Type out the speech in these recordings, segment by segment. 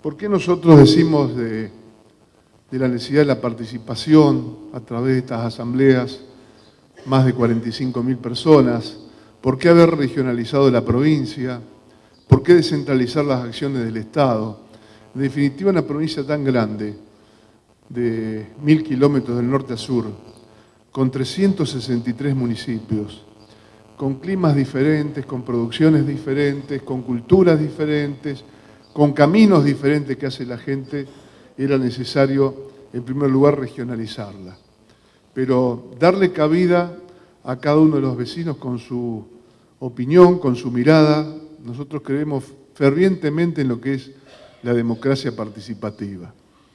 ¿Por qué nosotros decimos de la necesidad de la participación a través de estas asambleas, más de 45.000 personas? ¿Por qué haber regionalizado la provincia? ¿Por qué descentralizar las acciones del Estado? En definitiva, una provincia tan grande, de 1.000 kilómetros del norte a sur, con 363 municipios, con climas diferentes, con producciones diferentes, con culturas diferentes, con caminos diferentes que hace la gente, era necesario, en primer lugar, regionalizarla. Pero darle cabida a cada uno de los vecinos con su opinión, con su mirada. Nosotros creemos fervientemente en lo que es la democracia participativa.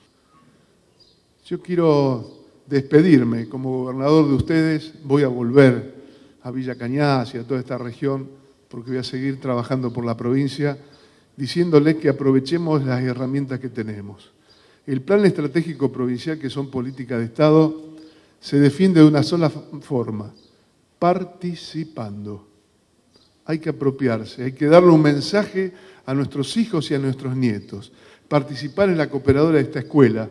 Yo quiero despedirme. Como gobernador de ustedes, voy a volver a Villa Cañas y a toda esta región, porque voy a seguir trabajando por la provincia, diciéndoles que aprovechemos las herramientas que tenemos. El plan estratégico provincial, que son políticas de Estado, se defiende de una sola forma: participando. Hay que apropiarse, hay que darle un mensaje a nuestros hijos y a nuestros nietos. Participar en la cooperadora de esta escuela.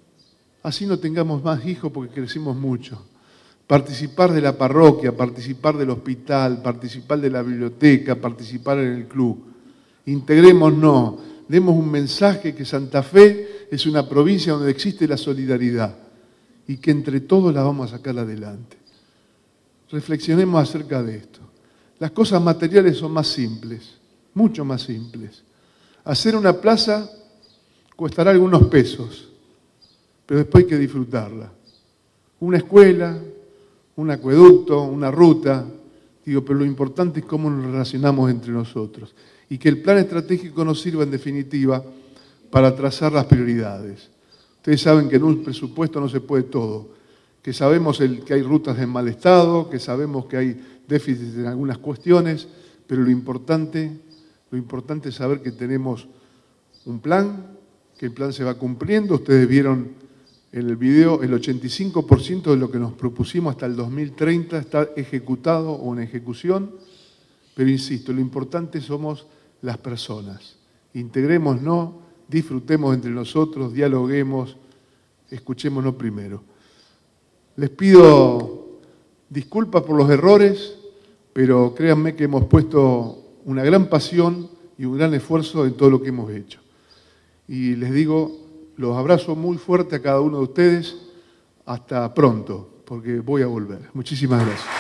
Así no tengamos más hijos porque crecimos mucho. Participar de la parroquia, participar del hospital, participar de la biblioteca, participar en el club. Integrémonos, demos un mensaje que Santa Fe es una provincia donde existe la solidaridad y que entre todos la vamos a sacar adelante. Reflexionemos acerca de esto. Las cosas materiales son más simples, mucho más simples. Hacer una plaza costará algunos pesos, pero después hay que disfrutarla. Una escuela, un acueducto, una ruta, pero lo importante es cómo nos relacionamos entre nosotros y que el plan estratégico nos sirva en definitiva para trazar las prioridades. Ustedes saben que en un presupuesto no se puede todo, que sabemos que hay rutas en mal estado, que sabemos que hay déficits en algunas cuestiones, pero lo importante es saber que tenemos un plan, que el plan se va cumpliendo. Ustedes vieron en el video, el 85% de lo que nos propusimos hasta el 2030 está ejecutado o en ejecución, pero insisto, lo importante somos las personas. Integrémonos, disfrutemos entre nosotros, dialoguemos, escuchémonos primero. Les pido disculpas por los errores, pero créanme que hemos puesto una gran pasión y un gran esfuerzo en todo lo que hemos hecho. Y les digo, los abrazo muy fuerte a cada uno de ustedes. Hasta pronto, porque voy a volver. Muchísimas gracias.